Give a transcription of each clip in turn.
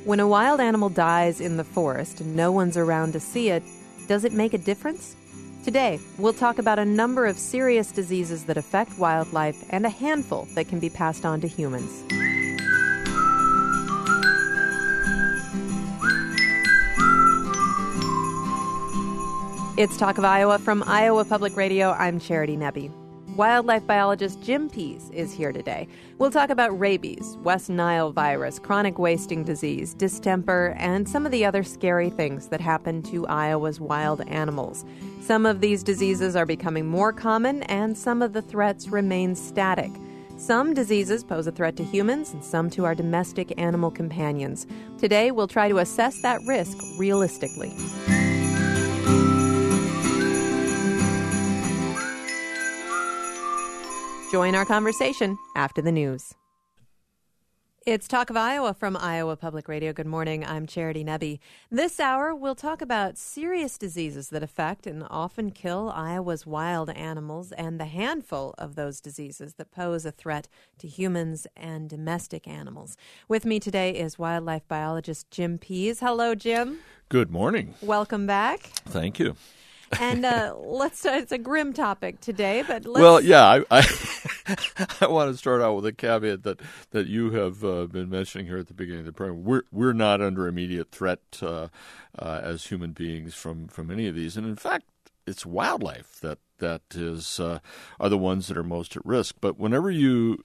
When a wild animal dies in the forest and no one's around to see it, does it make a difference? Today, we'll talk about a number of serious diseases that affect wildlife and a handful that can be passed on to humans. It's Talk of Iowa from Iowa Public Radio. I'm Charity Nebbe. Wildlife biologist Jim Pease is here today. We'll talk about rabies, West Nile virus, chronic wasting disease, distemper, and some of the other scary things that happen to Iowa's wild animals. Some of these diseases are becoming more common, and some of the threats remain static. Some diseases pose a threat to humans, and some to our domestic animal companions. Today, we'll try to assess that risk realistically. Join our conversation after the news. It's Talk of Iowa from Iowa Public Radio. Good morning. I'm Charity Nebbe. This hour, we'll talk about serious diseases that affect and often kill Iowa's wild animals and the handful of those diseases that pose a threat to humans and domestic animals. With me today is wildlife biologist Jim Pease. Hello, Jim. Good morning. Welcome back. Thank you. And it's a grim topic today, but let's... Well, yeah, I want to start out with a caveat that you have been mentioning here at the beginning of the program. We're not under immediate threat as human beings from any of these, and in fact, it's wildlife that is are the ones that are most at risk. But whenever you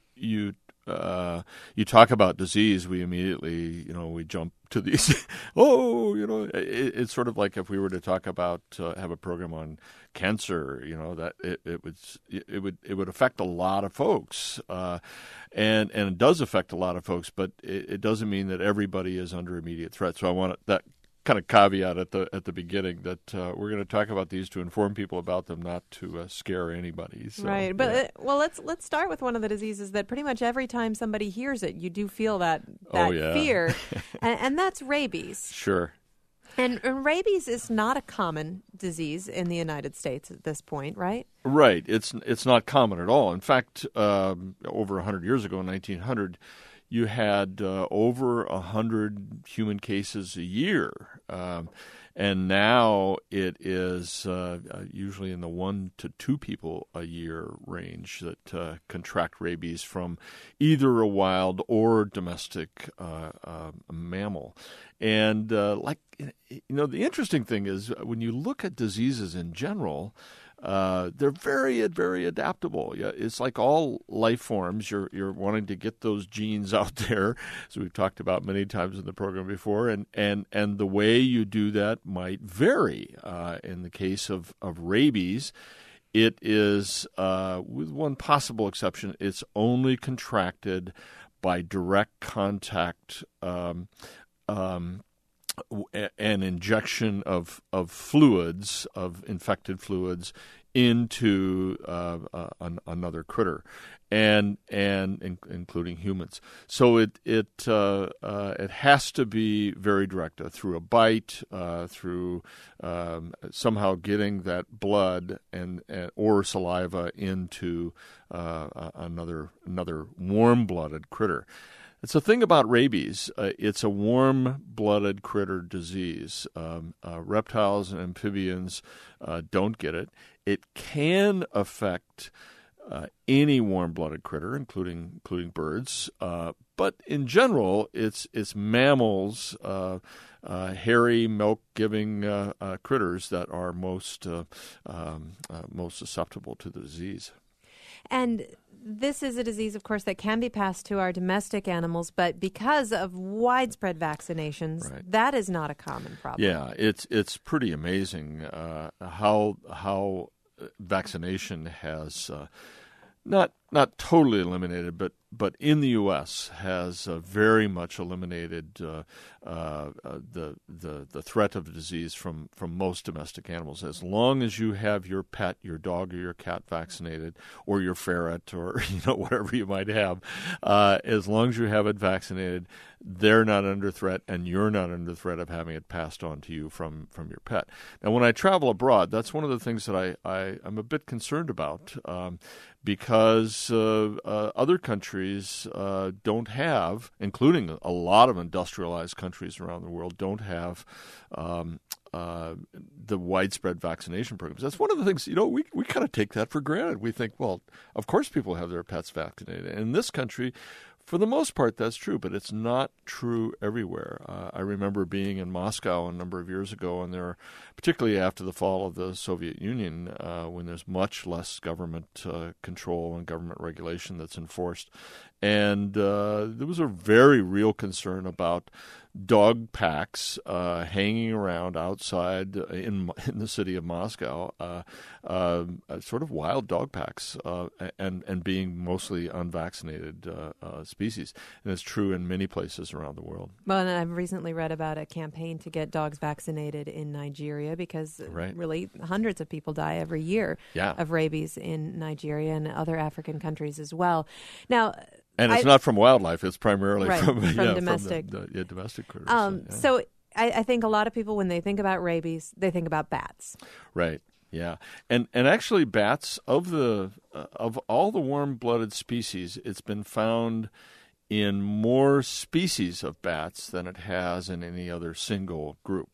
talk about disease, we immediately, we jump to these. It's sort of like if we were to talk about have a program on cancer, that it would affect a lot of folks, and it does affect a lot of folks, but it doesn't mean that everybody is under immediate threat. So I want that kind of caveat at the beginning that we're going to talk about these to inform people about them, not to scare anybody. So, right, but let's start with one of the diseases that pretty much every time somebody hears it, you do feel that fear, and that's rabies. Sure. And rabies is not a common disease in the United States at this point, right? Right. It's not common at all. In fact, over 100 years ago, in 1900. You had over 100 human cases a year, and now it is usually in the 1 to 2 people a year range that contract rabies from either a wild or domestic mammal. And the interesting thing is when you look at diseases in general, they're very, very adaptable. Yeah, it's like all life forms. You're wanting to get those genes out there, as we've talked about many times in the program before, and the way you do that might vary. In the case of rabies, it is, with one possible exception, it's only contracted by direct contact. An injection of fluids, of infected fluids, into another critter, and including humans. So it has to be very direct, through a bite, through somehow getting that blood and or saliva into another warm-blooded critter. It's the thing about rabies. It's a warm-blooded critter disease. Reptiles and amphibians don't get it. It can affect any warm-blooded critter, including birds. But in general, it's mammals, hairy, milk-giving critters that are most susceptible to the disease. And this is a disease, of course, that can be passed to our domestic animals, but because of widespread vaccinations, right, that is not a common problem. Yeah, it's pretty amazing how vaccination has not totally eliminated, but in the U.S. has very much eliminated the threat of the disease from most domestic animals. As long as you have your pet, your dog or your cat vaccinated, or your ferret, or whatever you might have, as long as you have it vaccinated, they're not under threat, and you're not under threat of having it passed on to you from your pet. Now, when I travel abroad, that's one of the things that I'm a bit concerned about, because because other countries don't have, including a lot of industrialized countries around the world, don't have the widespread vaccination programs. That's one of the things, we kind of take that for granted. We think, well, of course people have their pets vaccinated. And in this country, for the most part, that's true, but it's not true everywhere. I remember being in Moscow a number of years ago, and particularly after the fall of the Soviet Union, when there's much less government control and government regulation that's enforced. And there was a very real concern about dog packs hanging around outside in the city of Moscow, sort of wild dog packs, and being mostly unvaccinated species. And it's true in many places around the world. Well, and I've recently read about a campaign to get dogs vaccinated in Nigeria because really hundreds of people die every year of rabies in Nigeria and other African countries as well. Now, and it's not from wildlife; it's primarily from domestic, domestic critters. So I think a lot of people, when they think about rabies, they think about bats. Right. Yeah, and actually, bats of all the warm-blooded species, it's been found in more species of bats than it has in any other single group.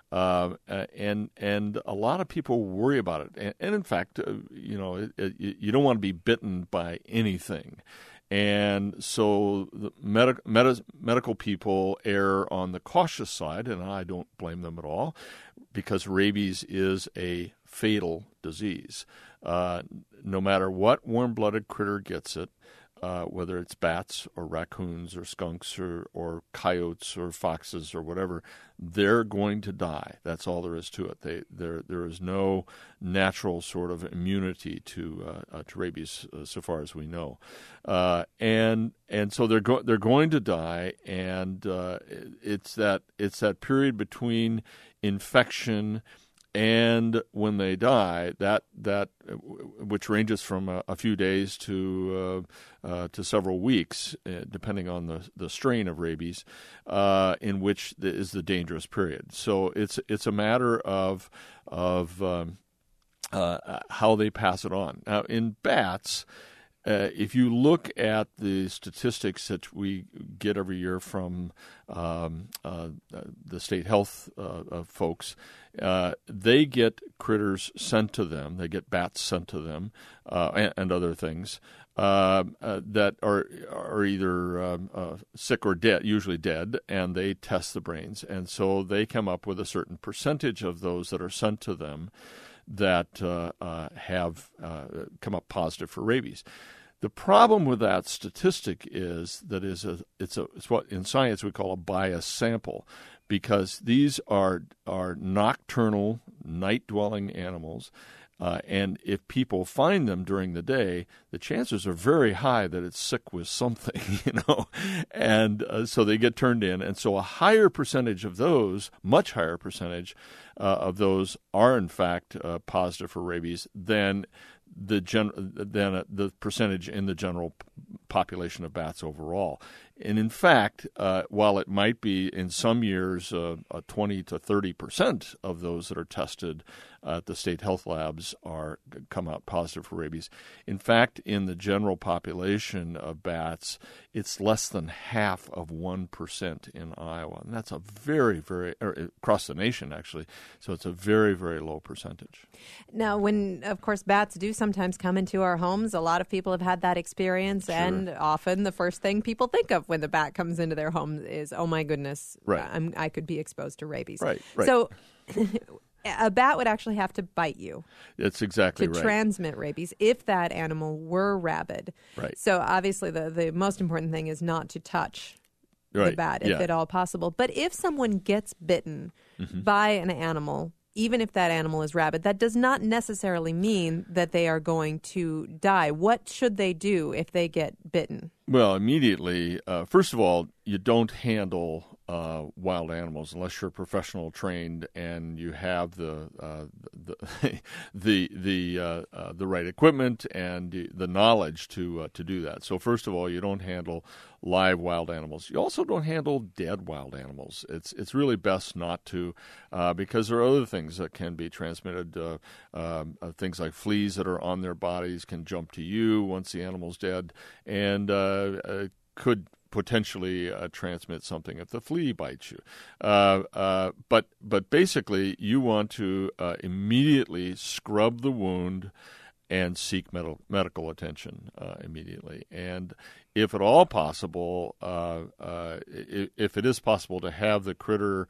And a lot of people worry about it. And in fact, you don't want to be bitten by anything. And so the medical people err on the cautious side, and I don't blame them at all, because rabies is a fatal disease. No matter what warm-blooded critter gets it, whether it's bats or raccoons or skunks or coyotes or foxes or whatever, they're going to die. That's all there is to it. There is no natural sort of immunity to rabies, so far as we know, and so they're going to die. And it's that period between infection and when they die, that which ranges from a few days to several weeks, depending on the strain of rabies, in which is the dangerous period. So it's a matter of how they pass it on. Now, in bats, if you look at the statistics that we get every year from the state health folks, they get critters sent to them. They get bats sent to them and other things that are either sick or dead, usually dead, and they test the brains. And so they come up with a certain percentage of those that are sent to them that have come up positive for rabies. The problem with that statistic is that it's what in science we call a biased sample, because these are nocturnal, night-dwelling animals, and if people find them during the day, the chances are very high that it's sick with something, and so they get turned in, and so a higher percentage of those, much higher percentage of those, are in fact positive for rabies than the percentage in the general population of bats overall. And in fact, while it might be in some years 20 to 30% of those that are tested at the state health labs come out positive for rabies, in fact, in the general population of bats, it's less than half of 1% in Iowa. And that's a very, very, across the nation, actually. So it's a very, very low percentage. Now, when, of course, bats do sometimes come into our homes, a lot of people have had that experience. Sure. And often the first thing people think of when the bat comes into their home is, oh, my goodness, I could be exposed to rabies. Right. So a bat would actually have to bite you. That's exactly right. To transmit rabies if that animal were rabid. Right. So obviously the most important thing is not to touch the bat if at all possible. But if someone gets bitten by an animal, even if that animal is rabid, that does not necessarily mean that they are going to die. What should they do if they get bitten? Well, immediately, first of all, you don't handle wild animals unless you're professional trained and you have the right equipment and the knowledge to do that. So first of all, you don't handle live wild animals. You also don't handle dead wild animals. It's really best not to, because there are other things that can be transmitted. Things like fleas that are on their bodies can jump to you once the animal's dead, and could potentially transmit something if the flea bites you. But basically, you want to immediately scrub the wound and seek medical attention immediately. And if at all possible, if it is possible to have the critter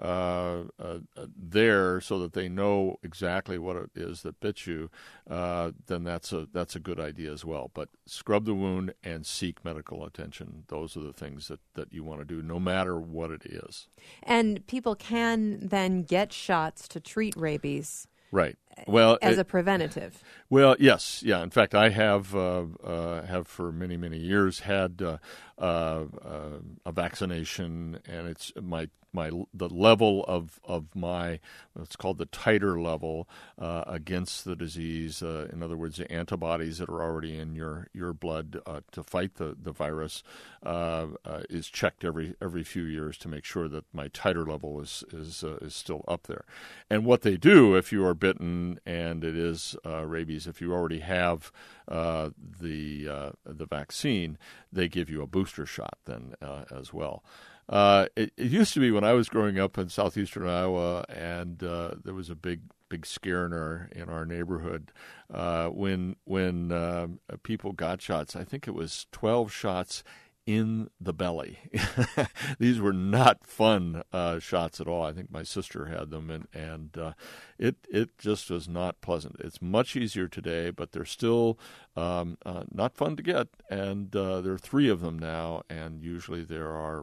there so that they know exactly what it is that bit you, then that's a good idea as well. But scrub the wound and seek medical attention. Those are the things that you want to do, no matter what it is. And people can then get shots to treat rabies. Right. Well, as a preventative. Well, yes, yeah. In fact, I have for many, many years had a vaccination, and it's the level of my, it's called the titer level against the disease. In other words, the antibodies that are already in your blood to fight the virus is checked every few years to make sure that my titer level is still up there. And what they do if you are bitten and it is rabies, if you already have the vaccine, they give you a booster shot then as well. It used to be when I was growing up in southeastern Iowa, and there was a big scare in our neighborhood when people got shots. I think it was 12 shots in the belly. These were not fun shots at all. I think my sister had them, and it just was not pleasant. It's much easier today, but they're still not fun to get. And there are 3 of them now, and usually there are.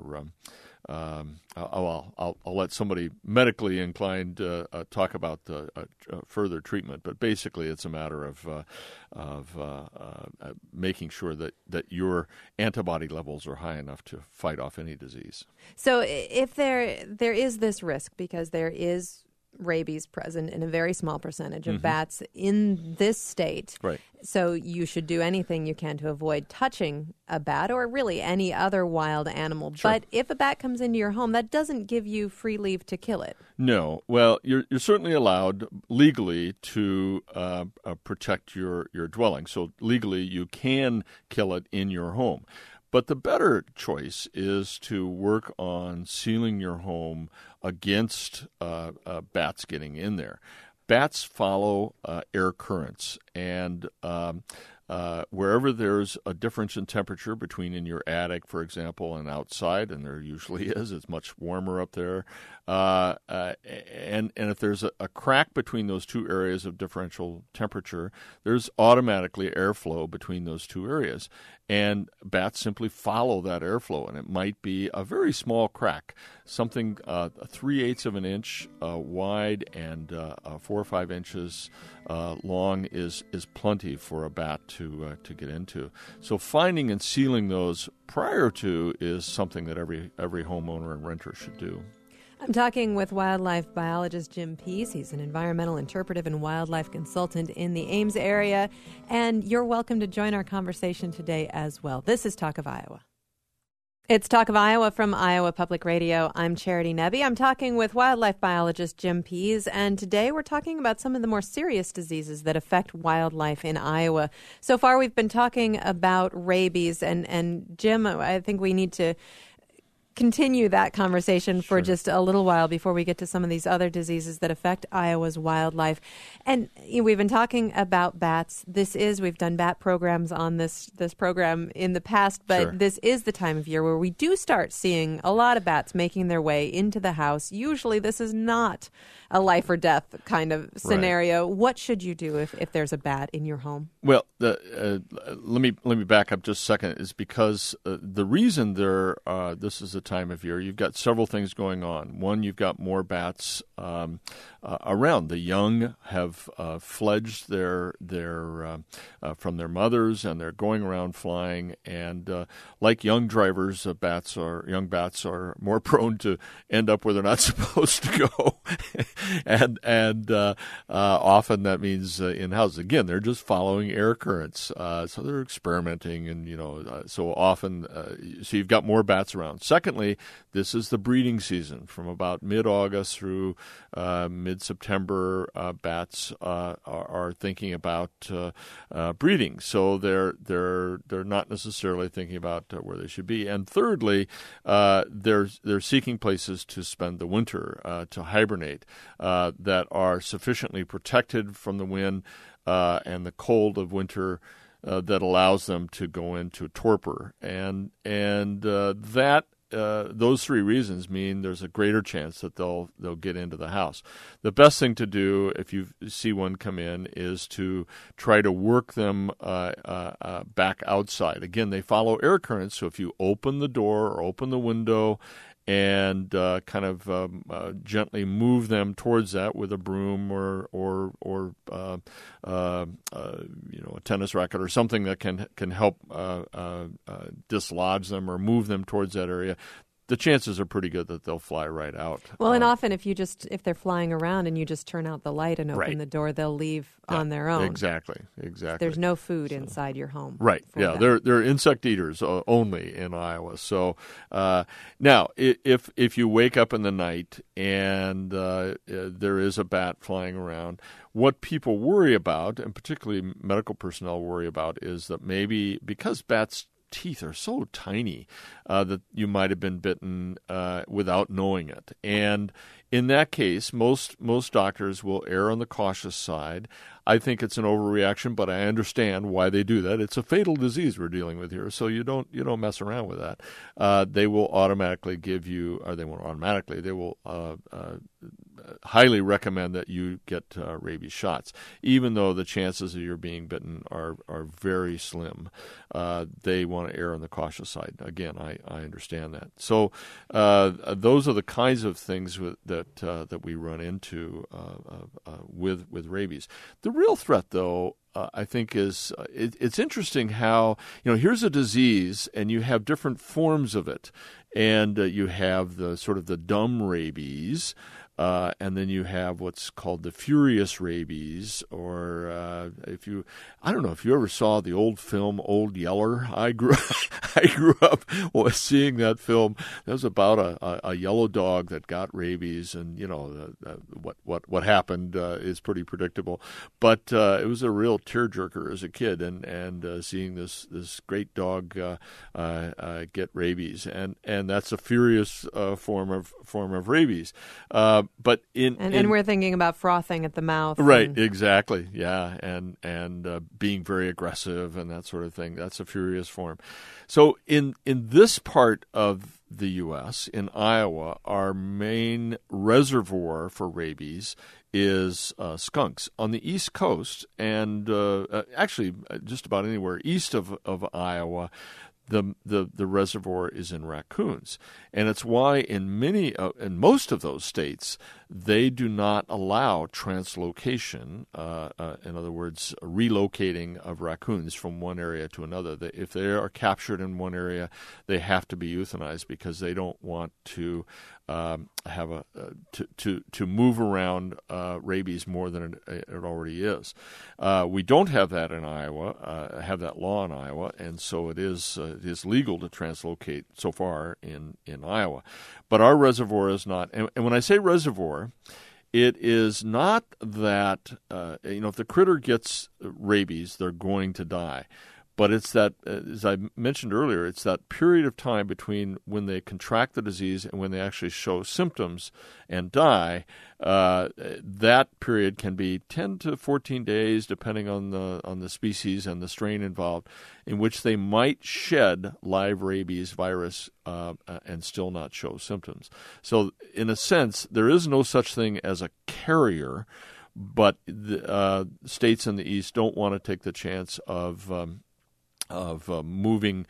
I'll let somebody medically inclined talk about further treatment, but basically it's a matter of making sure that your antibody levels are high enough to fight off any disease. So if there is this risk, because there is rabies present in a very small percentage of bats in this state. Right. So you should do anything you can to avoid touching a bat or really any other wild animal. Sure. But if a bat comes into your home, that doesn't give you free leave to kill it. No. Well, you're certainly allowed legally to protect your dwelling. So legally you can kill it in your home. But the better choice is to work on sealing your home against bats getting in there. Bats follow air currents, and wherever there's a difference in temperature between in your attic, for example, and outside, and there usually is, it's much warmer up there, and if there's a crack between those 2 areas of differential temperature, there's automatically airflow between those 2 areas. And bats simply follow that airflow, and it might be a very small crack, something 3/8 of an inch wide and 4 or 5 inches long is plenty for a bat to get into. So finding and sealing those prior to is something that every homeowner and renter should do. I'm talking with wildlife biologist Jim Pease. He's an environmental interpretive and wildlife consultant in the Ames area. And you're welcome to join our conversation today as well. This is Talk of Iowa. It's Talk of Iowa from Iowa Public Radio. I'm Charity Nebbe. I'm talking with wildlife biologist Jim Pease, and today we're talking about some of the more serious diseases that affect wildlife in Iowa. So far we've been talking about rabies, and Jim, I think we need to continue that conversation for just a little while before we get to some of these other diseases that affect Iowa's wildlife. And we've been talking about bats. We've done bat programs on this program in the past, but this is the time of year where we do start seeing a lot of bats making their way into the house. Usually this is not a life or death kind of scenario. Right. What should you do if there's a bat in your home? Well, let me back up just a second. Is because the reason this is a time of year, you've got several things going on. One, you've got more bats around. The young have fledged from their mothers, and they're going around flying. And like young drivers, young bats are more prone to end up where they're not supposed to go, and often that means in houses. Again, they're just following air currents, so they're experimenting, and so often. So you've got more bats around. Secondly, this is the breeding season from about mid-August through mid-September. Bats are thinking about breeding, so they're not necessarily thinking about where they should be. And thirdly, they're seeking places to spend the winter, to hibernate, that are sufficiently protected from the wind and the cold of winter. That allows them to go into torpor, and those three reasons mean there's a greater chance that they'll get into the house. The best thing to do if you see one come in is to try to work them back outside. Again, they follow air currents, so if you open the door or open the window and kind of gently move them towards that with a broom or a tennis racket or something that can help dislodge them or move them towards that area, the chances are pretty good that they'll fly right out. Well, and often if they're flying around and you just turn out the light and open the door, they'll leave on their own. Exactly. There's no food inside your home. Right. Yeah, they're insect eaters only in Iowa. So now, if you wake up in the night and there is a bat flying around, what people worry about, and particularly medical personnel worry about, is that maybe because bats' teeth are so tiny that you might have been bitten without knowing it. And in that case, most doctors will err on the cautious side. I think it's an overreaction, but I understand why they do that. It's a fatal disease we're dealing with here, so you don't mess around with that. They will automatically give you, or they won't automatically. They will highly recommend that you get rabies shots, even though the chances of your being bitten are very slim. They want to err on the cautious side. Again, I understand that. So those are the kinds of things that we run into with rabies. The real threat, though, I think is it's interesting how here's a disease and you have different forms of it, and you have the sort of the dumb rabies. And then you have what's called the furious rabies, or I don't know if you ever saw the old film Old Yeller. I grew up seeing that film. That was about a yellow dog that got rabies, and what happened is pretty predictable. But it was a real tearjerker as a kid, and seeing this great dog get rabies, and that's a furious form of rabies. But and we're thinking about frothing at the mouth, right? Exactly, yeah, and being very aggressive and that sort of thing. That's a furious form. So in this part of the U.S., in Iowa, our main reservoir for rabies is skunks on the East Coast, and actually just about anywhere east of Iowa. The reservoir is in raccoons, and it's why in most of those states they do not allow translocation. In other words, relocating of raccoons from one area to another. If they are captured in one area, they have to be euthanized because they don't want to have to move around rabies more than it already is. We don't have that in Iowa. Have that law in Iowa, and so it is legal to translocate so far in Iowa. But our reservoir is not. And when I say reservoir, it is not that if the critter gets rabies, they're going to die. But it's that, as I mentioned earlier, it's that period of time between when they contract the disease and when they actually show symptoms and die. That period can be 10 to 14 days, depending on the species and the strain involved, in which they might shed live rabies virus and still not show symptoms. So, in a sense, there is no such thing as a carrier, but the states in the East don't want to take the chance of moving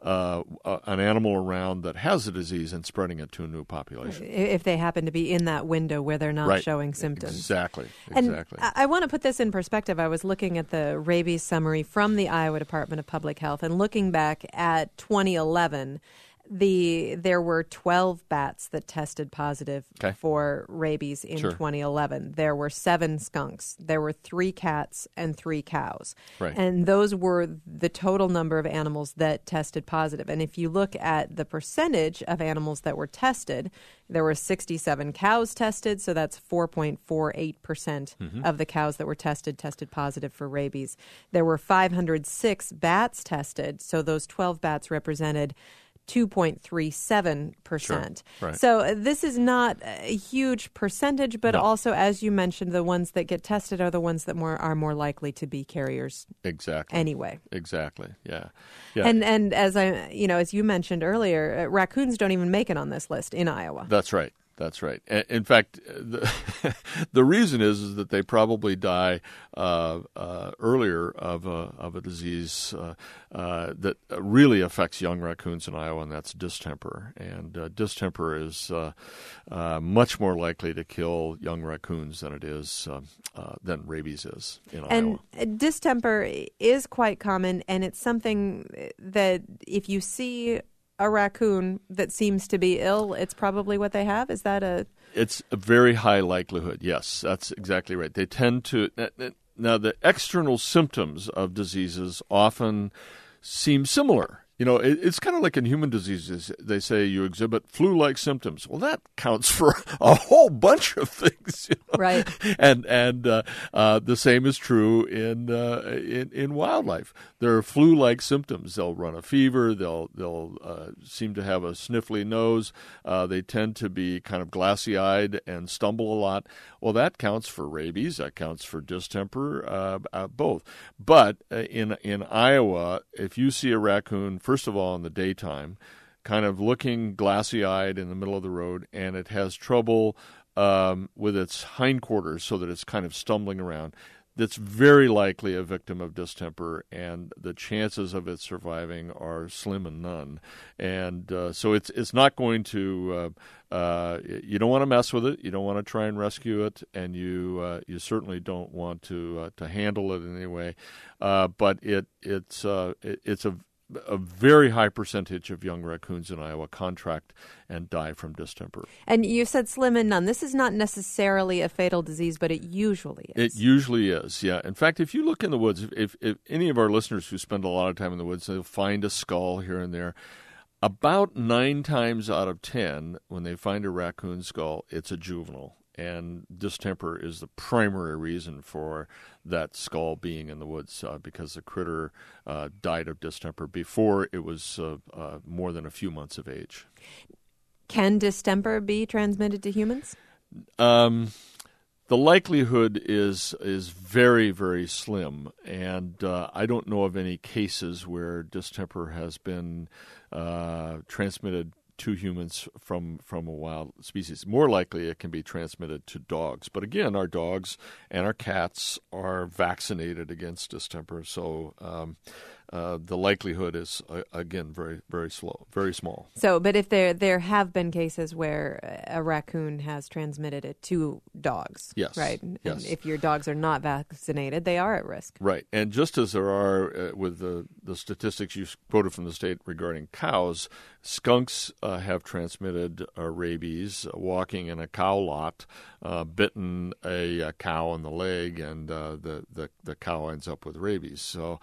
an animal around that has the disease and spreading it to a new population. If they happen to be in that window where they're not showing symptoms. Exactly. And I want to put this in perspective. I was looking at the rabies summary from the Iowa Department of Public Health, and looking back at 2011, there were 12 bats that tested positive for rabies in 2011. There were 7 skunks. There were 3 cats and 3 cows. Right. And those were the total number of animals that tested positive. And if you look at the percentage of animals that were tested, there were 67 cows tested, so that's 4.48% of the cows that were tested positive for rabies. There were 506 bats tested, so those 12 bats represented 2.37%. Right. So this is not a huge percentage, but also, as you mentioned, the ones that get tested are the ones that are more likely to be carriers. Exactly. Anyway. Exactly. Yeah. And as you mentioned earlier, raccoons don't even make it on this list in Iowa. That's right. That's right. In fact, the reason is that they probably die earlier of a disease that really affects young raccoons in Iowa, and that's distemper. And distemper is much more likely to kill young raccoons than it is than rabies is in Iowa. And distemper is quite common, and it's something that if you see a raccoon that seems to be ill, it's probably what they have? Is that It's a very high likelihood, yes. That's exactly right. They tend to... Now, the external symptoms of diseases often seem similar. You know, it's kind of like in human diseases. They say you exhibit flu-like symptoms. Well, that counts for a whole bunch of things, right? And the same is true in wildlife. There are flu-like symptoms. They'll run a fever. They'll seem to have a sniffly nose. They tend to be kind of glassy-eyed and stumble a lot. Well, that counts for rabies. That counts for distemper. Both. But in Iowa, if you see a raccoon, first of all, in the daytime, kind of looking glassy-eyed in the middle of the road, and it has trouble with its hindquarters so that it's kind of stumbling around, that's very likely a victim of distemper, and the chances of it surviving are slim and none. And so it's not going to you don't want to mess with it. You don't want to try and rescue it, and you certainly don't want to handle it in any way. But it's a very high percentage of young raccoons in Iowa contract and die from distemper. And you said slim and none. This is not necessarily a fatal disease, but it usually is. It usually is, yeah. In fact, if you look in the woods, if any of our listeners who spend a lot of time in the woods, they'll find a skull here and there. About 9 times out of 10, when they find a raccoon skull, it's a juvenile. And distemper is the primary reason for that skull being in the woods because the critter died of distemper before it was more than a few months of age. Can distemper be transmitted to humans? The likelihood is very, very slim, and I don't know of any cases where distemper has been transmitted to humans from a wild species. More likely it can be transmitted to dogs. But again, our dogs and our cats are vaccinated against distemper, so the likelihood is, again, very, very very small. So, but if there have been cases where a raccoon has transmitted it to dogs, yes, right? Yes. And if your dogs are not vaccinated, they are at risk. Right. And just as there are with the statistics you quoted from the state regarding cows, skunks have transmitted rabies walking in a cow lot, bitten a cow in the leg, and the cow ends up with rabies. So,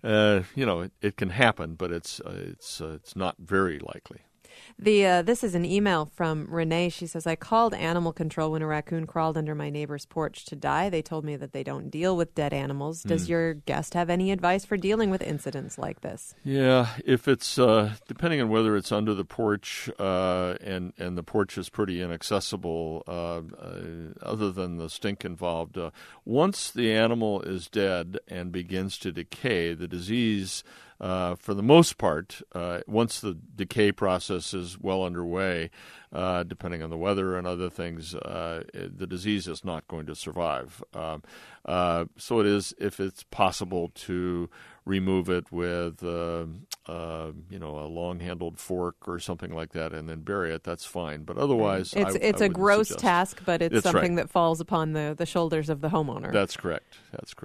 it can happen, but it's not very likely. This is an email from Renee. She says, I called animal control when a raccoon crawled under my neighbor's porch to die. They told me that they don't deal with dead animals. Does your guest have any advice for dealing with incidents like this? Yeah, if it's depending on whether it's under the porch and the porch is pretty inaccessible, other than the stink involved, once the animal is dead and begins to decay, the disease, for the most part, once the decay process is well underway, depending on the weather and other things, the disease is not going to survive. So it is, if it's possible, to remove it with a long-handled fork or something like that, and then bury it, that's fine. But otherwise, it's I a gross suggest. task, but it's That's something right. that falls upon the shoulders of the homeowner. That's correct.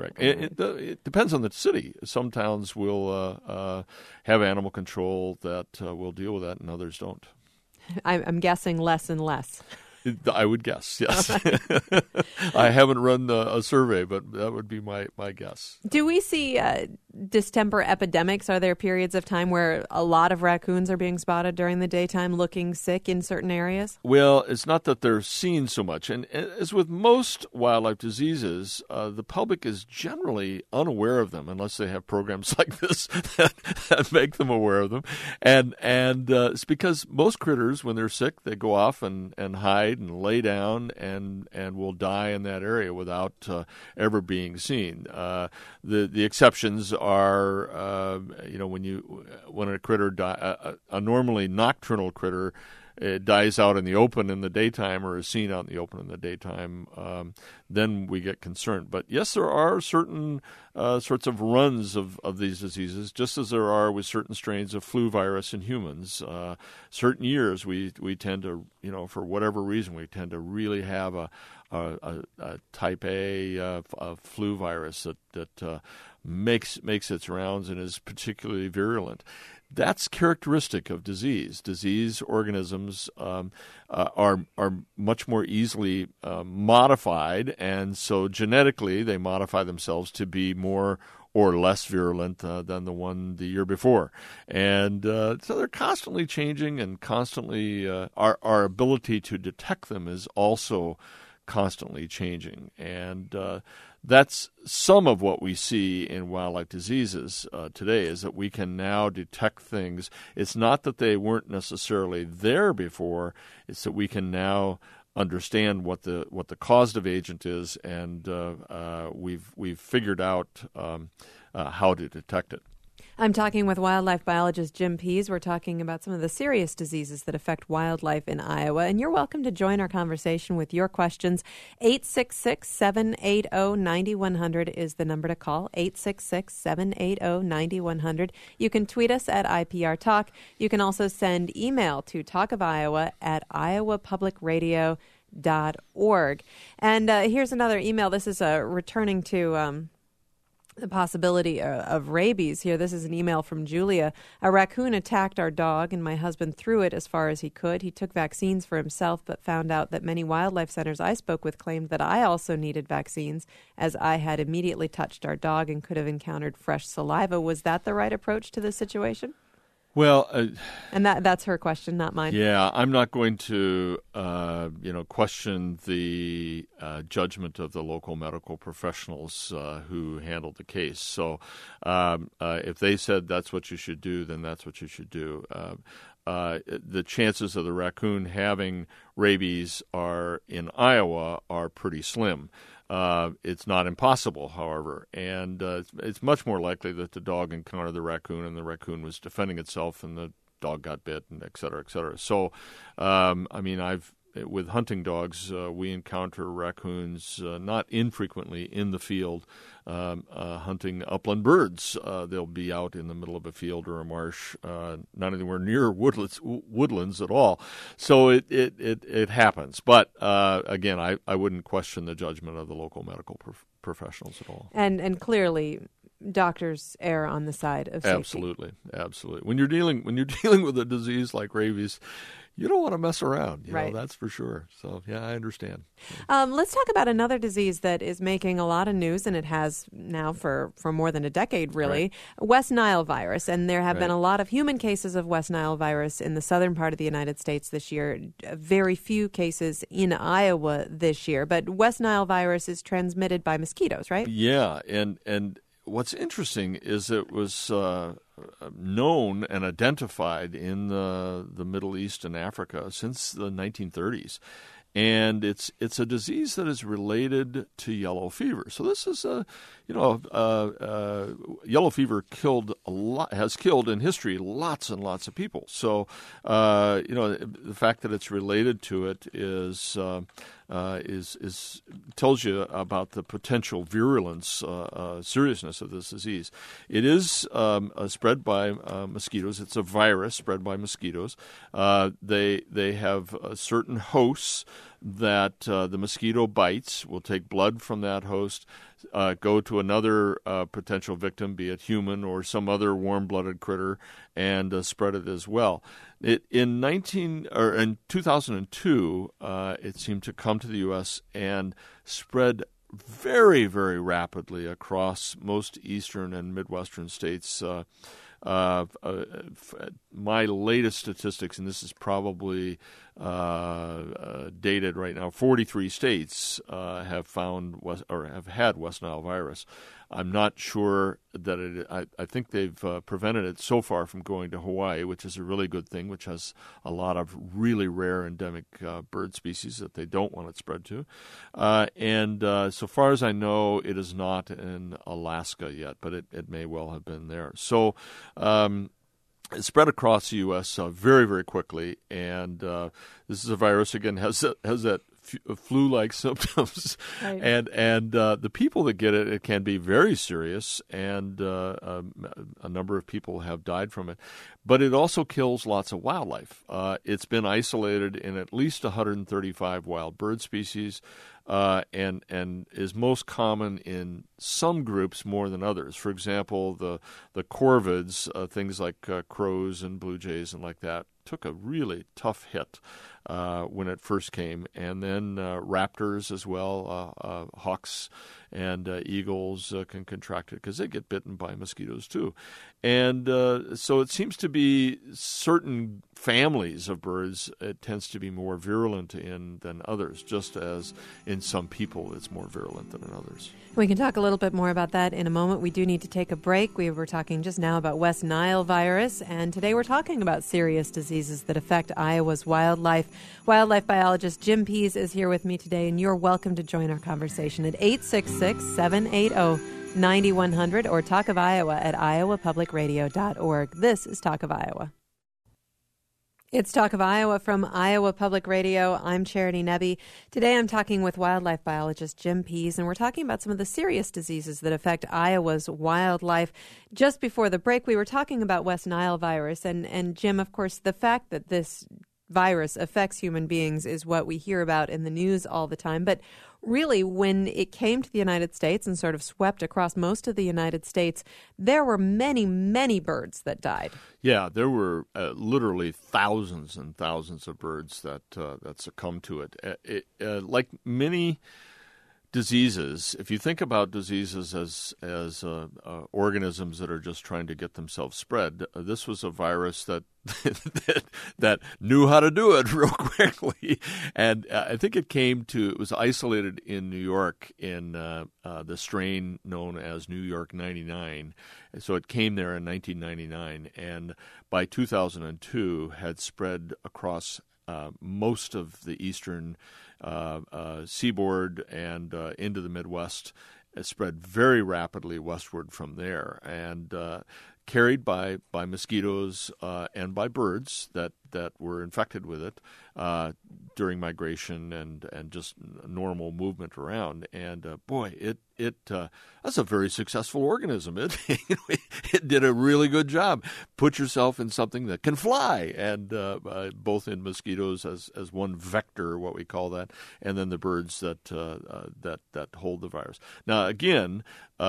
It depends on the city. Some towns will have animal control that will deal with that, and others don't. I'm guessing less and less. I would guess, yes. I haven't run a survey, but that would be my guess. Do we see distemper epidemics? Are there periods of time where a lot of raccoons are being spotted during the daytime looking sick in certain areas? Well, it's not that they're seen so much. And as with most wildlife diseases, the public is generally unaware of them unless they have programs like this that make them aware of them. And it's because most critters, when they're sick, they go off and hide and lay down and will die in that area without ever being seen. The exceptions are, when a critter a normally nocturnal critter dies out in the open in the daytime or is seen out in the open in the daytime, then we get concerned. But yes, there are certain sorts of runs of these diseases, just as there are with certain strains of flu virus in humans. Certain years we tend to, for whatever reason, we tend to really have a type A flu virus that makes its rounds and is particularly virulent. That's characteristic of disease. Disease organisms are much more easily modified, and so genetically they modify themselves to be more or less virulent than the one the year before. And so they're constantly changing, and constantly our ability to detect them is also constantly changing. And that's some of what we see in wildlife diseases today, is that we can now detect things. It's not that they weren't necessarily there before, it's that we can now understand what the causative agent is, and we've figured out how to detect it. I'm talking with wildlife biologist Jim Pease. We're talking about some of the serious diseases that affect wildlife in Iowa. And you're welcome to join our conversation with your questions. 866-780-9100 is the number to call. 866-780-9100. You can tweet us at IPR Talk. You can also send email to talkofiowa@iowapublicradio.org. And here's another email. This is returning to the possibility of rabies here. This is an email from Julia. A raccoon attacked our dog, and my husband threw it as far as he could. He took vaccines for himself, but found out that many wildlife centers I spoke with claimed that I also needed vaccines, as I had immediately touched our dog and could have encountered fresh saliva. Was that the right approach to this situation? Well, and that's her question, not mine. Yeah, I'm not going to, question the judgment of the local medical professionals who handled the case. So, if they said that's what you should do, then that's what you should do. The chances of the raccoon having rabies in Iowa are pretty slim. It's not impossible, however, and it's much more likely that the dog encountered the raccoon and the raccoon was defending itself and the dog got bit, and et cetera, et cetera. So, with hunting dogs, we encounter raccoons not infrequently in the field hunting upland birds. They'll be out in the middle of a field or a marsh, not anywhere near woodlands at all. So it happens. But again, I wouldn't question the judgment of the local medical professionals at all. And clearly, doctors err on the side of safety. Absolutely. When you're dealing with a disease like rabies, you don't want to mess around, right. That's for sure. So, yeah, I understand. Let's talk about another disease that is making a lot of news, and it has now for more than a decade, really, right. West Nile virus. And there have been a lot of human cases of West Nile virus in the southern part of the United States this year, very few cases in Iowa this year. But West Nile virus is transmitted by mosquitoes, right? Yeah, and what's interesting is it was known and identified in the Middle East and Africa since the 1930s. And it's a disease that is related to yellow fever. So this is yellow fever has killed in history lots and lots of people. So the fact that it's related to it is tells you about the potential virulence, seriousness of this disease. It is spread by mosquitoes. It's a virus spread by mosquitoes. They have certain hosts that the mosquito bites, will take blood from that host, go to another potential victim, be it human or some other warm-blooded critter, and spread it as well. In 2002, it seemed to come to the U.S. and spread very, very rapidly across most eastern and midwestern states. My latest statistics, and this is probably dated right now, 43 states have found have had West Nile virus. I'm not sure that I think they've prevented it so far from going to Hawaii, which is a really good thing, which has a lot of really rare endemic bird species that they don't want it spread to. And so far as I know, it is not in Alaska yet, but it may well have been there. So it spread across the U.S. Very, very quickly, and this is a virus, again, has that flu-like symptoms, right. and the people that get it can be very serious, and a number of people have died from it. But it also kills lots of wildlife. It's been isolated in at least 135 wild bird species, and is most common in some groups more than others. For example, the corvids, things like crows and blue jays and like that, took a really tough hit when it first came, and then raptors as well, hawks and eagles can contract it because they get bitten by mosquitoes too. And so it seems to be certain families of birds it tends to be more virulent in than others, just as in some people it's more virulent than in others. We can talk a little bit more about that in a moment. We do need to take a break. We were talking just now about West Nile virus, and today we're talking about serious diseases that affect Iowa's wildlife. Wildlife biologist Jim Pease is here with me today, and you're welcome to join our conversation at 866-780-9100 or Talk of Iowa at iowapublicradio.org. This is Talk of Iowa. It's Talk of Iowa from Iowa Public Radio. I'm Charity Nebbe. Today I'm talking with wildlife biologist Jim Pease, and we're talking about some of the serious diseases that affect Iowa's wildlife. Just before the break, we were talking about West Nile virus, and Jim, of course, the fact that this virus affects human beings is what we hear about in the news all the time. But really, when it came to the United States and sort of swept across most of the United States, there were many, many birds that died. Yeah, there were literally thousands and thousands of birds that succumbed to it. Like many diseases, if you think about diseases as organisms that are just trying to get themselves spread, this was a virus that that knew how to do it real quickly. And I think it was isolated in New York in the strain known as New York 99. So it came there in 1999, and by 2002 had spread across most of the eastern seaboard and into the Midwest. It spread very rapidly westward from there, and carried by mosquitoes and by birds that were infected with it during migration and just normal movement around. And boy, that's a very successful organism. It did a really good job. Put yourself in something that can fly, and both in mosquitoes as one vector, what we call that, and then the birds that hold the virus. Now again,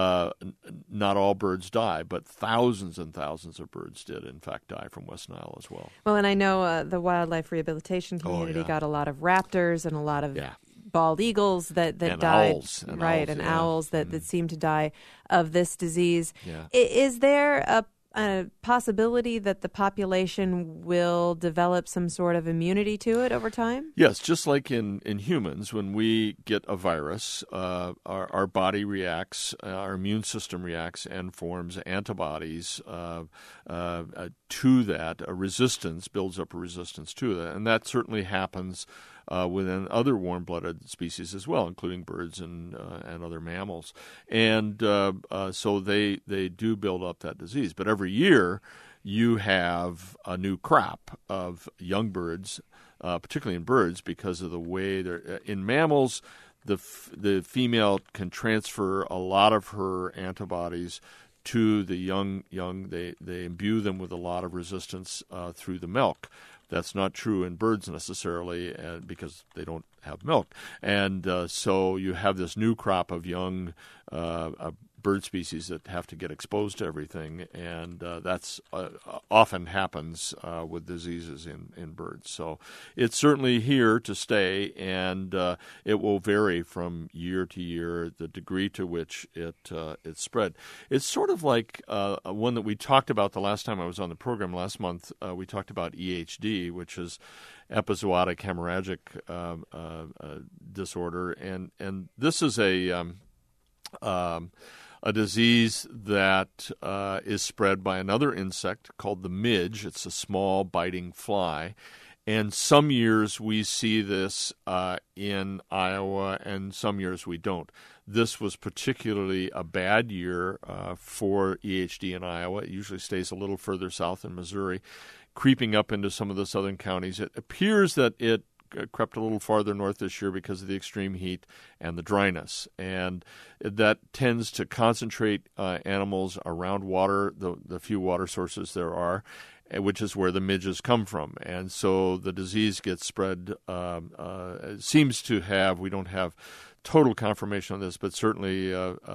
not all birds die, but thousands and thousands of birds did in fact die from West Nile as well. Well, and I know the wildlife rehabilitation community got a lot of raptors and a lot of bald eagles that and died, owls, and right? owls, and owls that seem to die of this disease. Yeah. Is there a possibility that the population will develop some sort of immunity to it over time? Yes, just like in humans, when we get a virus, our body reacts, our immune system reacts and forms antibodies to that. A resistance builds up a resistance to that, and that certainly happens within other warm-blooded species as well, including birds and other mammals. And so they do build up that disease. But every year you have a new crop of young birds particularly in birds, because of the way they're in mammals. The female can transfer a lot of her antibodies to the young. They imbue them with a lot of resistance through the milk. That's not true in birds necessarily, because they don't have milk. And so you have this new crop of young bird species that have to get exposed to everything, and that's often happens with diseases in birds. So it's certainly here to stay, and it will vary from year to year, the degree to which it's spread. It's sort of like one that we talked about the last time I was on the program last month. We talked about EHD, which is epizootic hemorrhagic disorder, and this is a disease that is spread by another insect called the midge. It's a small biting fly. And some years we see this in Iowa, and some years we don't. This was particularly a bad year for EHD in Iowa. It usually stays a little further south in Missouri, creeping up into some of the southern counties. It appears that it crept a little farther north this year because of the extreme heat and the dryness, and that tends to concentrate animals around water, the few water sources there are, which is where the midges come from. And so the disease gets spread, seems to have, we don't have total confirmation on this, but certainly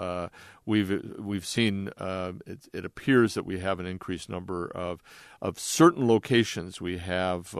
we've seen it appears that we have an increased number of certain locations. We have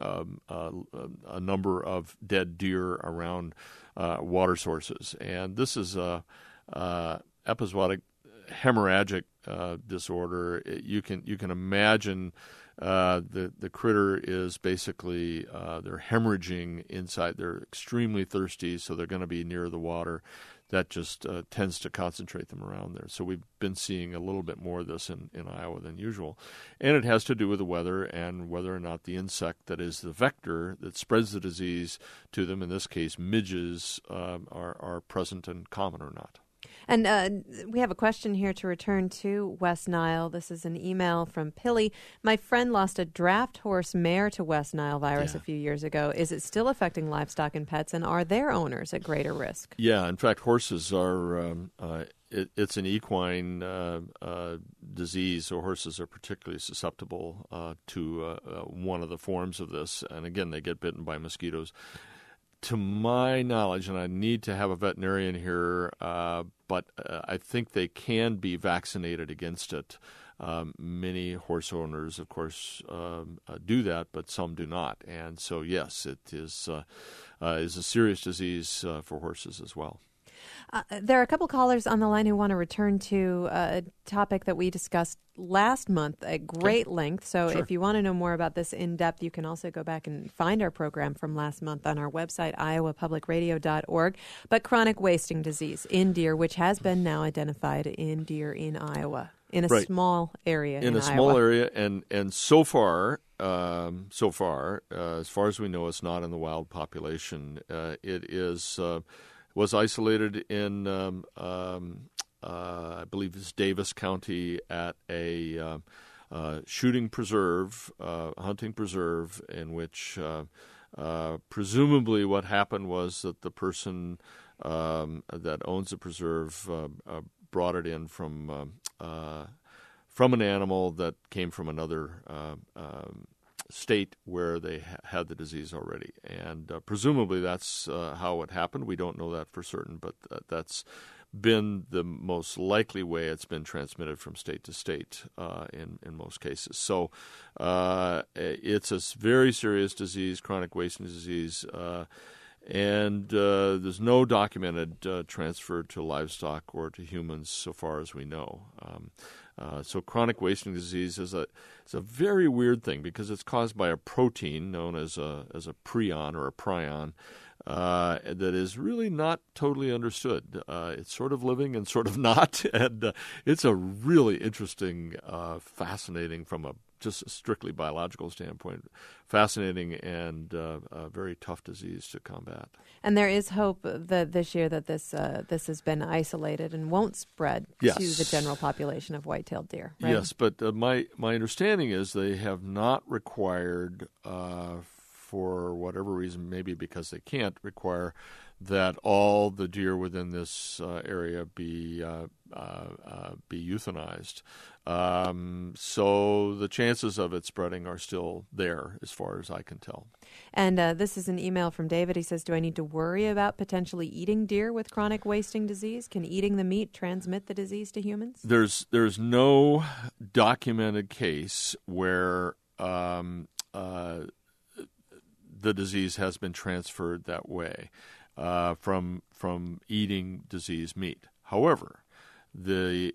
a number of dead deer around water sources, and this is epizootic hemorrhagic disorder. You can imagine the critter is basically they're hemorrhaging inside. They're extremely thirsty, so they're going to be near the water. That just tends to concentrate them around there. So we've been seeing a little bit more of this in Iowa than usual. And it has to do with the weather and whether or not the insect that is the vector that spreads the disease to them, in this case midges, are present and common or not. And we have a question here to return to West Nile. This is an email from Pilly. My friend lost a draft horse mare to West Nile virus a few years ago. Is it still affecting livestock and pets, and are their owners at greater risk? Yeah, in fact, horses are it's an equine disease, so horses are particularly susceptible to one of the forms of this. And again, they get bitten by mosquitoes. To my knowledge, and I need to have a veterinarian here, but I think they can be vaccinated against it. Many horse owners, of course, do that, but some do not. And so, yes, it is a serious disease for horses as well. There are a couple callers on the line who want to return to a topic that we discussed last month at great length. So if you want to know more about this in depth, you can also go back and find our program from last month on our website, iowapublicradio.org. But chronic wasting disease in deer, which has been now identified in deer in Iowa, in a small area in Iowa. Small area, and so far, as far as we know, it's not in the wild population. It is... was isolated in, I believe it's Davis County, at a shooting preserve, hunting preserve, in which presumably what happened was that the person that owns the preserve brought it in from an animal that came from another state where they had the disease already. And presumably that's how it happened. We don't know that for certain, but that's been the most likely way it's been transmitted from state to state in most cases. So it's a very serious disease, chronic wasting disease, and there's no documented transfer to livestock or to humans so far as we know. So chronic wasting disease is a very weird thing because it's caused by a protein known as a prion or a prion that is really not totally understood. It's sort of living and sort of not, and it's a really interesting, fascinating from a just strictly biological standpoint, fascinating and a very tough disease to combat. And there is hope that this year that this has been isolated and won't spread to the general population of white-tailed deer, right? Yes, but my understanding is they have not required for whatever reason, maybe because they can't, require that all the deer within this area be euthanized. So the chances of it spreading are still there, as far as I can tell. And this is an email from David. He says, do I need to worry about potentially eating deer with chronic wasting disease? Can eating the meat transmit the disease to humans? There's no documented case where the disease has been transferred that way from eating diseased meat. However, the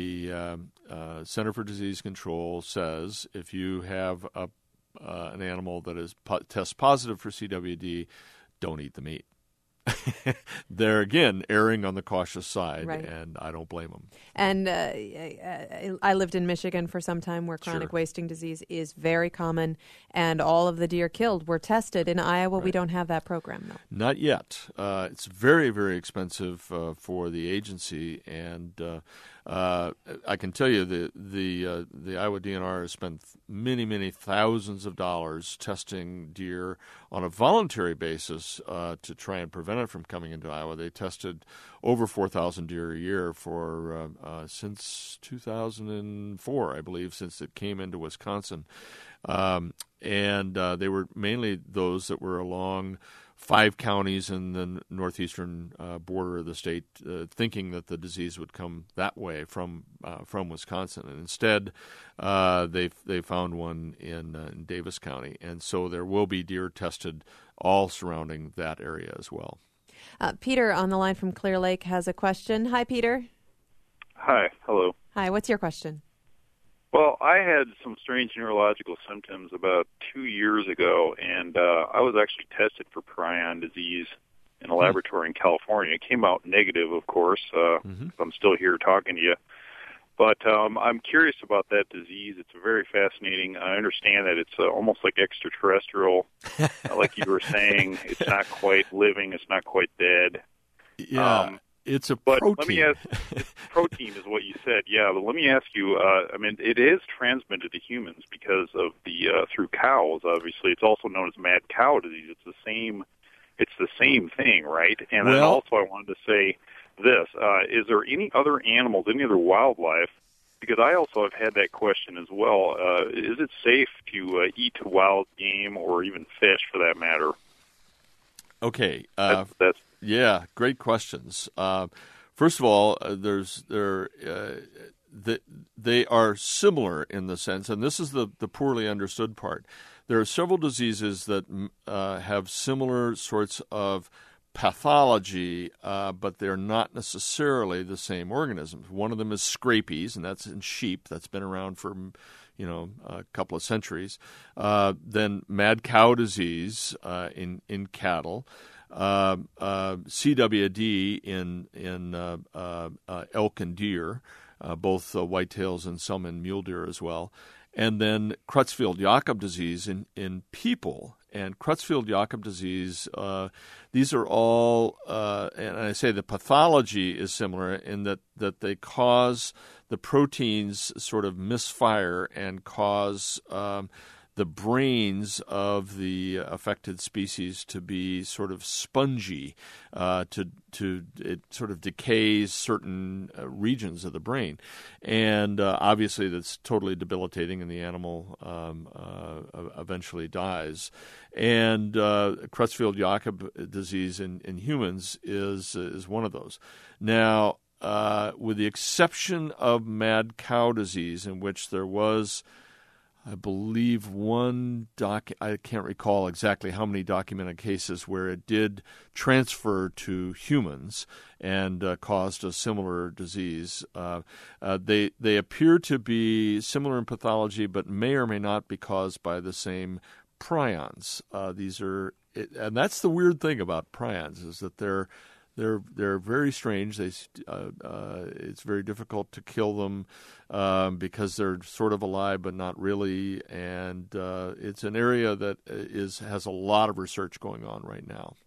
Center for Disease Control says if you have an animal that tests positive for CWD, don't eat the meat. They're, again, erring on the cautious side, right. And I don't blame them. And I lived in Michigan for some time where chronic wasting disease is very common, and all of the deer killed were tested. In Iowa, we don't have that program, though. Not yet. It's very, very expensive for the agency, and I can tell you the Iowa DNR has spent many, many thousands of dollars testing deer on a voluntary basis to try and prevent it from coming into Iowa. They tested over 4,000 deer a year for since 2004, I believe, since it came into Wisconsin. And they were mainly those that were along 5 counties in the northeastern border of the state, thinking that the disease would come that way from Wisconsin, and instead they found one in Davis County, and so there will be deer tested all surrounding that area as well. Peter on the line from Clear Lake has a question. Hi, Peter. Hi. Hello. Hi. What's your question? Well, I had some strange neurological symptoms about 2 years ago, and I was actually tested for prion disease in a laboratory in California. It came out negative, of course. I'm still here talking to you. But I'm curious about that disease. It's very fascinating. I understand that it's almost like extraterrestrial. Like you were saying, it's not quite living. It's not quite dead. Yeah. It's a protein. Let me ask, protein is what you said, yeah. But let me ask you, it is transmitted to humans because of through cows, obviously. It's also known as mad cow disease. It's the same thing, right? And then also I wanted to say this, is there any other animals, any other wildlife, because I also have had that question as well, is it safe to eat wild game or even fish for that matter? Okay. That's yeah, great questions. First of all, they are similar in the sense, and this is the poorly understood part. There are several diseases that have similar sorts of pathology, but they're not necessarily the same organisms. One of them is scabies, and that's in sheep. That's been around for a couple of centuries. Then mad cow disease in cattle. CWD in elk and deer, both whitetails and some in mule deer as well, and then Creutzfeldt-Jakob disease in people. And Creutzfeldt-Jakob disease, these are all, and I say the pathology is similar in that they cause the proteins sort of misfire and cause the brains of the affected species to be sort of spongy, it sort of decays certain regions of the brain, and obviously that's totally debilitating, and the animal eventually dies. And Creutzfeldt-Jakob disease in humans is one of those. Now, with the exception of mad cow disease, in which there was, I believe, I can't recall exactly how many documented cases where it did transfer to humans and caused a similar disease. They appear to be similar in pathology, but may or may not be caused by the same prions. And that's the weird thing about prions, is that they're very strange. It's very difficult to kill them because they're sort of alive but not really, and it's an area that has a lot of research going on right now.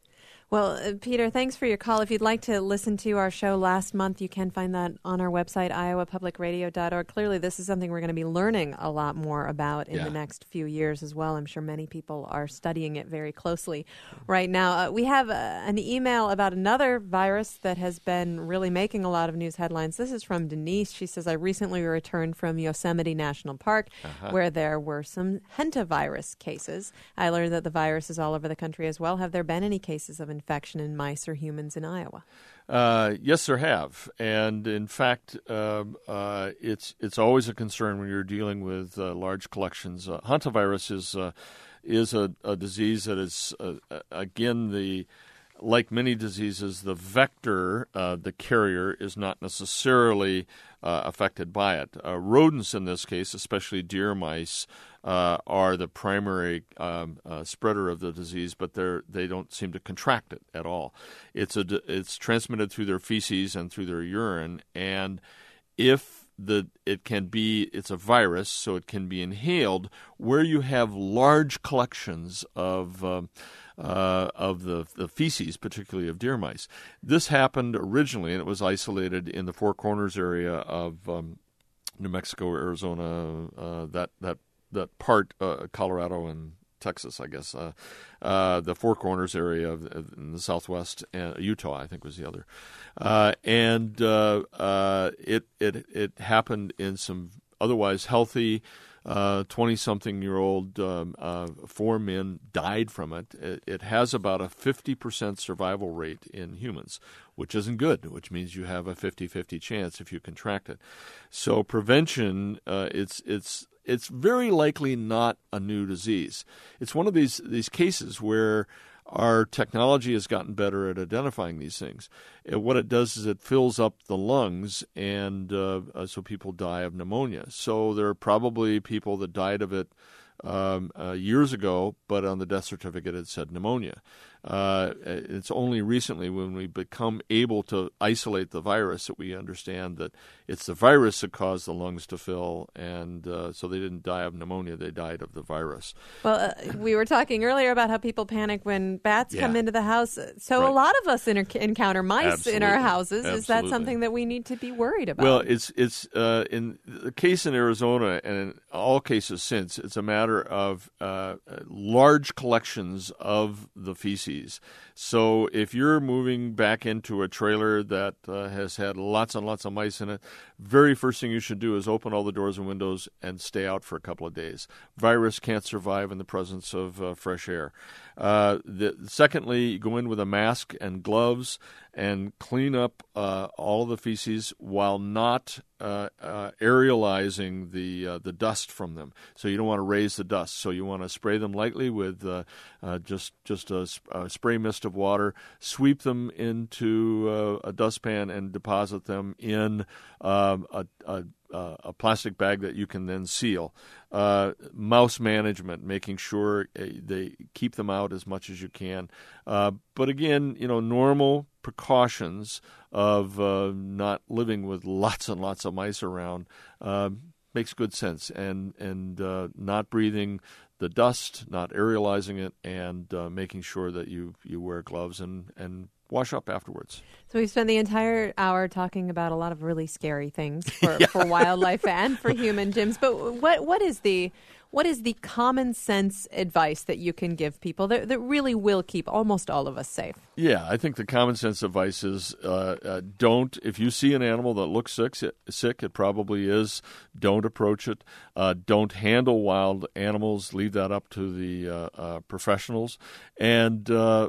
Well, Peter, thanks for your call. If you'd like to listen to our show last month, you can find that on our website, iowapublicradio.org. Clearly, this is something we're going to be learning a lot more about in the next few years as well. I'm sure many people are studying it very closely right now. We have an email about another virus that has been really making a lot of news headlines. This is from Denise. She says, I recently returned from Yosemite National Park, where there were some hantavirus cases. I learned that the virus is all over the country as well. Have there been any cases of infection in mice or humans in Iowa? Yes, there have, and in fact, it's always a concern when you're dealing with large collections. Hantavirus is a disease that is again like many diseases, the vector, the carrier, is not necessarily affected by it. Rodents, in this case, especially deer mice, are the primary spreader of the disease, but they don't seem to contract it at all. It's transmitted through their feces and through their urine, and it's a virus, so it can be inhaled where you have large collections of the feces, particularly of deer mice. This happened originally, and it was isolated in the Four Corners area of New Mexico, Arizona, that part, Colorado and Texas, I guess. The Four Corners area in the Southwest, and Utah, I think, was the other. It happened in some otherwise healthy 20-something-year-old 4 men died from it. It has about a 50% survival rate in humans, which isn't good, which means you have a 50-50 chance if you contract it. So prevention, it's very likely not a new disease. It's one of these cases where our technology has gotten better at identifying these things. What it does is it fills up the lungs, and so people die of pneumonia. So there are probably people that died of it years ago, but on the death certificate it said pneumonia. It's only recently when we become able to isolate the virus that we understand that it's the virus that caused the lungs to fill, and so they didn't die of pneumonia, they died of the virus. Well, we were talking earlier about how people panic when bats come into the house. So a lot of us encounter mice in our houses. Is that something that we need to be worried about? Well, it's in the case in Arizona, and in all cases since, it's a matter of large collections of the feces. So if you're moving back into a trailer that has had lots and lots of mice in it, very first thing you should do is open all the doors and windows and stay out for a couple of days. Virus can't survive in the presence of fresh air. Secondly, you go in with a mask and gloves and clean up all the feces while not aerializing the dust from them. So you don't want to raise the dust. So you want to spray them lightly with just a spray mist of water, sweep them into a dustpan, and deposit them in a plastic bag that you can then seal. Mouse management, making sure they keep them out as much as you can. But again, normal precautions of not living with lots and lots of mice around makes good sense, and not breathing the dust, not aerializing it, and making sure that you wear gloves and wash up afterwards. So we've spent the entire hour talking about a lot of really scary things for wildlife and for human, Jim. But what is the common sense advice that you can give people that really will keep almost all of us safe? Yeah, I think the common sense advice is don't, if you see an animal that looks sick, it probably is, don't approach it. Don't handle wild animals. Leave that up to the professionals. And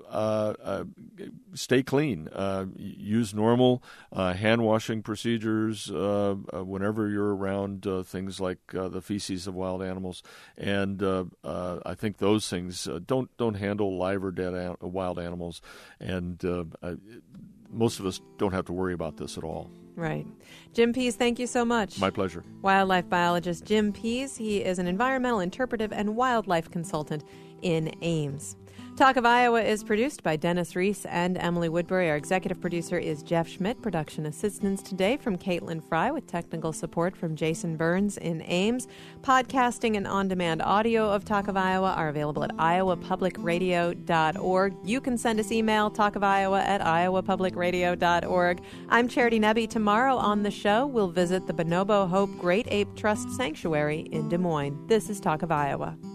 stay clean. Use normal hand-washing procedures whenever you're around things like the feces of wild animals. And I think those things, don't handle live or dead wild animals. And most of us don't have to worry about this at all. Right. Jim Pease, thank you so much. My pleasure. Wildlife biologist Jim Pease. He is an environmental interpretive and wildlife consultant in Ames. Talk of Iowa is produced by Dennis Reese and Emily Woodbury. Our executive producer is Jeff Schmidt. Production assistance today from Caitlin Fry with technical support from Jason Burns in Ames. Podcasting and on-demand audio of Talk of Iowa are available at iowapublicradio.org. You can send us email, talkofiowa@iowapublicradio.org. I'm Charity Nebbe. Tomorrow on the show, we'll visit the Bonobo Hope Great Ape Trust Sanctuary in Des Moines. This is Talk of Iowa.